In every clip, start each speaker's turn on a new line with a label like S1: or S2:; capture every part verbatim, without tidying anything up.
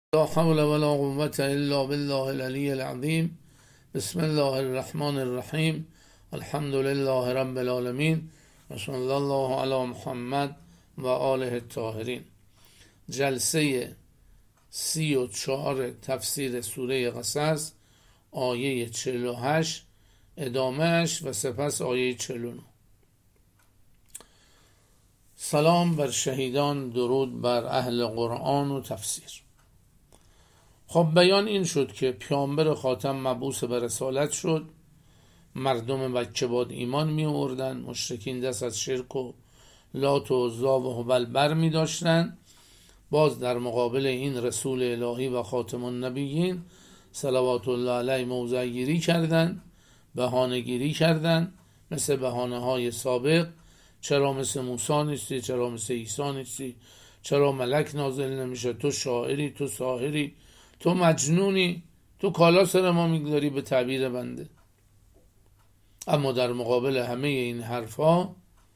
S1: لا حول ولا قوة الا بالله العلی العظیم. بسم الله الرحمن الرحیم. الحمد لله رب العالمین و صلی الله علی محمد و آله الطاهرین. جلسه سی و چهار تفسیر سوره قصص، آیه چهل و هشت ادامهش و سپس آیه چهل و نه. سلام بر شهیدان، درود بر اهل قرآن و تفسیر. خب بیان این شد که پیامبر خاتم مبعوث به رسالت شد. مردم مکه باد ایمان می آوردن، مشرکین دست از شرک و لات و عزی و هبل بر می داشتن. باز در مقابل این رسول الهی و خاتم النبیین صلوات الله علیه موضع گیری کردن، بهانه گیری کردن، مثل بهانه های سابق. چرا مثل موسی نیستی؟ چرا مثل عیسی نیستی؟ چرا ملک نازل نمیشه؟ تو شاعری، تو ساحری، تو مجنونی، تو کالا سر ما میگذاری به تعبیر بنده. اما در مقابل همه این حرفا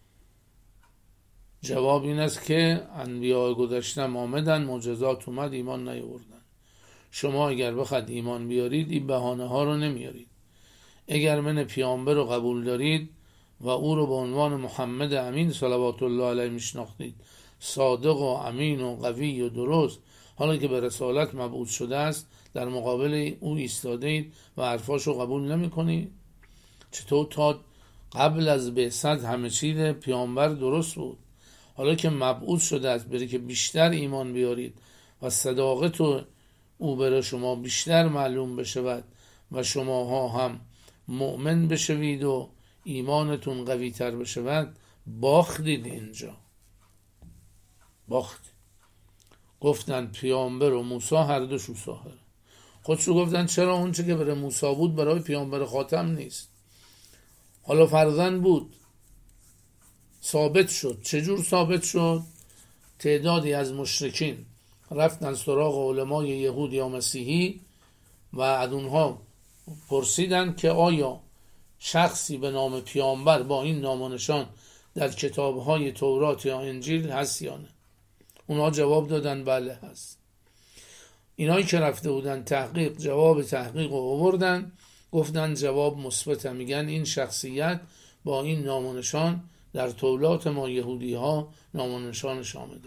S1: جواب این است که انبیاء گذشته آمدن، معجزات اومد، ایمان نیاوردن. شما اگر بخواید ایمان بیارید این بهانه ها رو نمیارید. اگر من پیامبر رو قبول دارید و او رو به عنوان محمد امین صلوات الله علیه میشناختید، صادق و امین و قوی و درست، حالا که به رسالت مبعوث شده است در مقابل او ایستادید و حرفاش رو قبول نمی کنید؟ چطور تا قبل از بعثت همه چیز پیامبر درست بود، حالا که مبعوث شده است بری که بیشتر ایمان بیارید و صداقت او بر شما بیشتر معلوم بشود و شماها هم مؤمن بشوید و ایمانتون قوی تر بشود؟ باختید. اینجا باختید. گفتن پیامبر و موسی هر دوشون ساحر. خودشو گفتن چرا اون چه که برای موسی بود برای پیامبر خاتم نیست؟ حالا فرضاً بود، ثابت شد. چجور ثابت شد؟ تعدادی از مشرکین رفتن سراغ علمای یهود یا مسیحی و از اونها پرسیدن که آیا شخصی به نام پیامبر با این نام و نشان در کتاب‌های تورات یا انجیل هست یا نه؟ اونا جواب دادن بله هست. اینایی که رفته بودن تحقیق جواب تحقیق رو آوردن، گفتن جواب مثبت. میگن این شخصیت با این نام و نشان در تورات ما یهودی ها نام و نشانش آمده.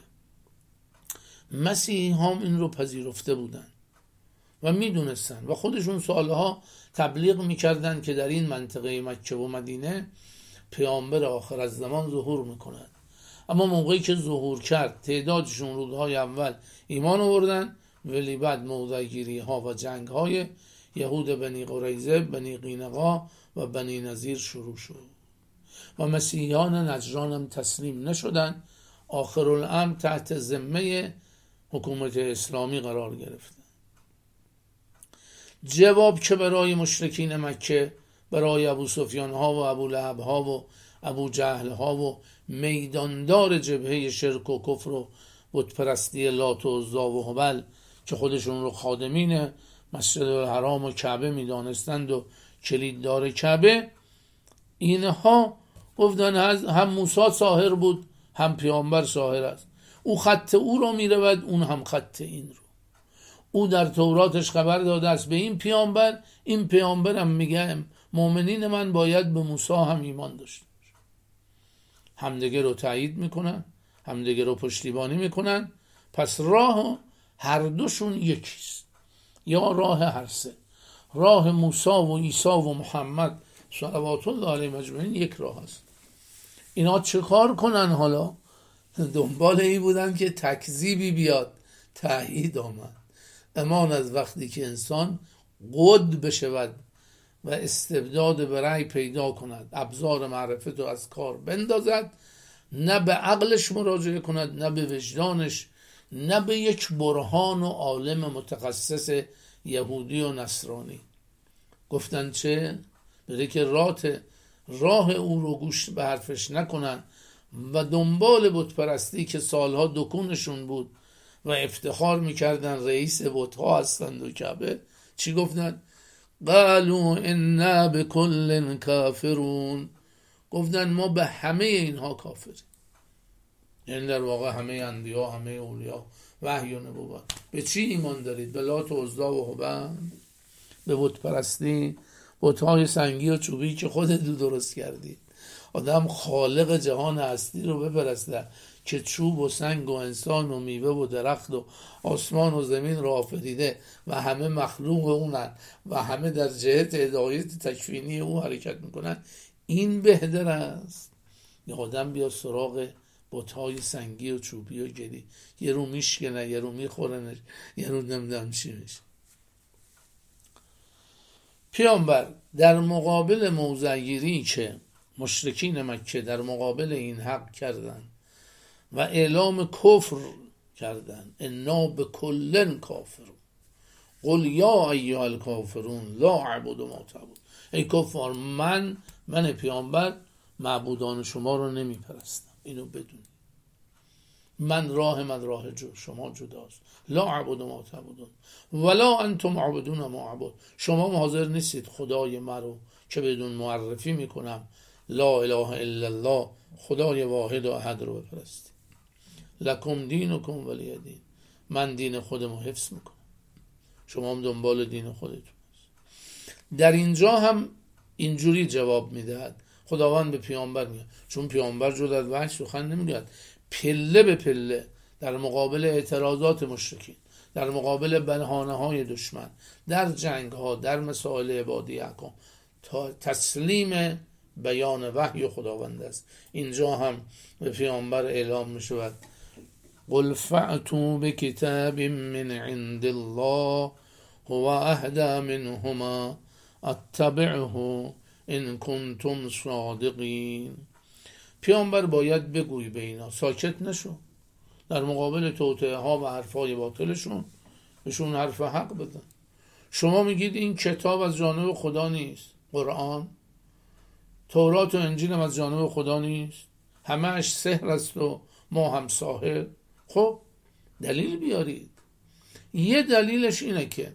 S1: مسیحی هم این رو پذیرفته بودن و میدونستن و خودشون سالها تبلیغ میکردن که در این منطقه مکه و مدینه پیامبر آخر از زمان ظهور میکنند. اما موقعی که ظهور کرد تعدادشون روزهای اول ایمان آوردن، ولی بعد موضعگیری ها و جنگ های یهود بنی قریظه، بنی قینقا و بنی نذیر شروع شد و مسیحیان نجران هم تسلیم نشدن. آخر الامر تحت ذمه حکومت اسلامی قرار گرفتن. جواب که برای مشرکین مکه، برای ابو سفیان ها و ابو لهب ها و ابو جهل ها و میداندار جبهه شرک و کفر و بت پرستی لات و عزی و هبل که خودشون رو خادمین مسجد الحرام و کعبه میدانستند و کلیددار کعبه، اینها گفتن هم موسی ساحر بود هم پیامبر ساحر است. او خط او رو میرود، اون هم خط این رو. او در توراتش خبر داده است به این پیامبر، این پیامبر هم میگه مؤمنین من باید به موسی هم ایمان داشته. همدیگه رو تایید میکنن، همدیگه رو پشتیبانی میکنن. پس راه هر دوشون یکیست، یا راه هر سه. راه موسی و عیسی و محمد صلوات الله علیه مجمعین یک راه است. اینا چه کار کنن؟ حالا دنبال این بودن که تکذیبی بیاد، تایید آمد. امان از وقتی که انسان قد بشود و استبداد به رأی پیدا کند، ابزار معرفت رو از کار بندازد، نه به عقلش مراجعه کند، نه به وجدانش، نه به یک برهان و عالم متخصص یهودی و نصرانی. گفتن چه؟ بره که راه راه او رو گوش به حرفش نکنن و دنبال بت پرستی که سالها دکونشون بود و افتخار میکردن رئیس بتها هستند و کعبه. چی گفتن؟ قالوا انا بكل کافرون. گفتن ما به همه اینها کافریم. یعنی در واقع همه انبیا، همه اولیا وحی و نبوت. به چی ایمان دارید؟ به لات و عزی و هبل؟ به بت پرستی؟ بت‌های سنگی و چوبی که خودتون درست کردید. آدم خالق جهان هستی رو بپرسته که چوب و سنگ و انسان و میوه و درخت و آسمان و زمین رو آفریده و همه مخلوق اونن و همه در جهت هدایت تکوینی او حرکت میکنن. این بهتر است یا آدم بیا سراغ بت‌های سنگی و چوبی و گلی، یه رو میشکنه، یه رو میخورنش، یه رو نمیدونم چی میشه. پیامبر در مقابل موضع‌گیری که مشرکین مکه در مقابل این حق کردن و اعلام کفر کردن، انا به کلن کافرون قل یا ایها الکافرون لا اعبد ما تعبدون، ای کفار من من پیامبر معبودان شما رو نمی پرستم، اینو بدونید. من راه من راه جو شما جداست. لا اعبد ما تعبدون ولا انتم عابدون ما اعبد، شما حاضر نیستید خدای مرو که بدون معرفی میکنم لا اله الا الله خدای واحد و احد رو بپرستید. لکم دینکم ولی دین، من دین خودمو حفظ میکنم، شما هم دنبال دین خودتون است. در اینجا هم اینجوری جواب میدهد خداوند به پیامبر میگه، چون پیامبر جدا از وحی سخن نمیگوید، پله به پله در مقابل اعتراضات مشرکین، در مقابل بهانه های دشمن، در جنگ ها، در مسائل عبادی احکام، تا تسلیم بیان وحی خداوند است. اینجا هم به پیامبر اعلام می شود قل فأتوا بکتاب من عند الله هو اهدی منهما اتبعه ان کنتم صادقین. پیامبر باید بگوی به اینا، ساکت نشو، در مقابل توطئه ها و حرفای باطلشون بهشون حرف حق بدن. شما میگید این کتاب از جانب خدا نیست، قرآن، تورات و انجیل هم از جانب خدا نیست، همه اش سحر است و ما هم ساحر. خب دلیل بیارید. یه دلیلش اینه که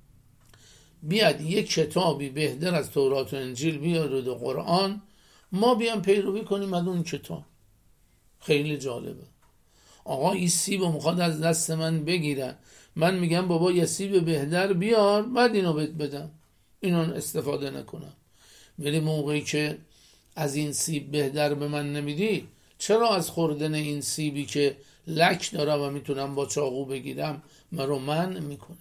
S1: بیاد یک کتابی بهتر از تورات و انجیل بیارید و قرآن، ما بیام پیروی کنیم از اون کتاب. خیلی جالبه. آقا این سیب رو میخواد از دست من بگیره، من میگم بابا یه سیب بهتر بیار بعد اینو بهت بدم، اینو استفاده نکنم. ولی موقعی که از این سیب بهتر به من نمیدی، چرا از خوردن این سیبی که لک داره و میتونم با چاقو بگیرم مرا منع میکنی؟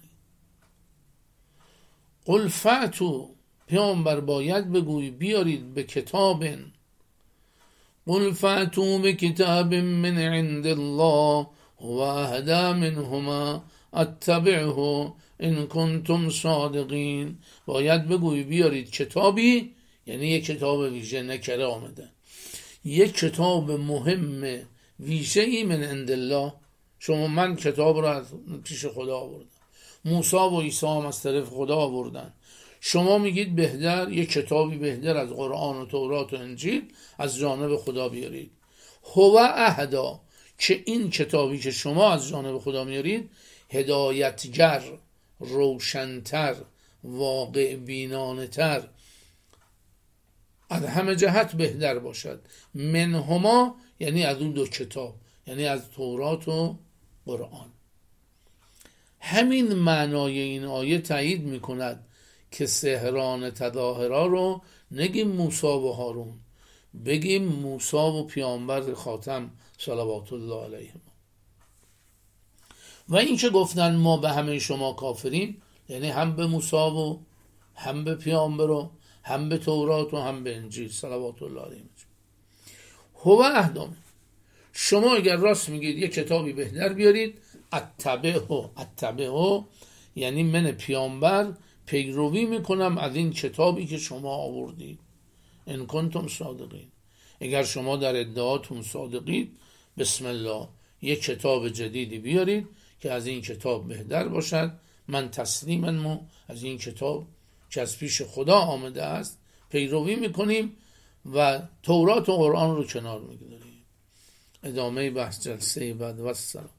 S1: قل فأتوا، پیامبر باید بگوی بیارید به کتاب، قل فأتوا بکتاب من عند الله و اهدی منهما اتبعه ان کنتم صادقین. باید بگوی بیارید کتابی، یعنی یک کتاب ویژه، نکره آمده، یک کتاب مهم ویژه ای من عند الله. شما من کتاب رو از پیش خدا آوردم، موسی و عیسی هم از طرف خدا آوردن، شما میگید بهتر یک کتابی بهتر از قرآن و تورات و انجیل از جانب خدا بیارید. هو اهدا، که این کتابی که شما از جانب خدا میارید هدایتگر، روشنتر، واقع بینانه تر، از همه جهت بهتر باشد. منهما یعنی از اون دو کتاب، یعنی از تورات و قرآن. همین معنای این آیه تایید میکند که سحران تظاهرا رو نگیم موسی و هارون، بگیم موسی و پیامبر خاتم صلوات الله علیهم. و این که گفتن ما به همه شما کافریم، یعنی هم به موسی و هم به پیامبر و هم به تورات و هم به انجیل صلوات الله علیهم. هو اهدام، شما اگر راست میگید یک کتابی بهتر بیارید، اتبعه، اتبعه یعنی من پیامبر پیروی میکنم از این کتابی که شما آوردید. ان کنتم صادقین، اگر شما در ادعاتون صادقید، بسم الله یک کتاب جدیدی بیارید که از این کتاب بهتر باشد. من تسلیمم از این کتاب که از پیش خدا آمده است پیروی میکنیم و تورات و قرآن رو کنار میگذاریم. ادامه بحث جلسه بعد و السلام.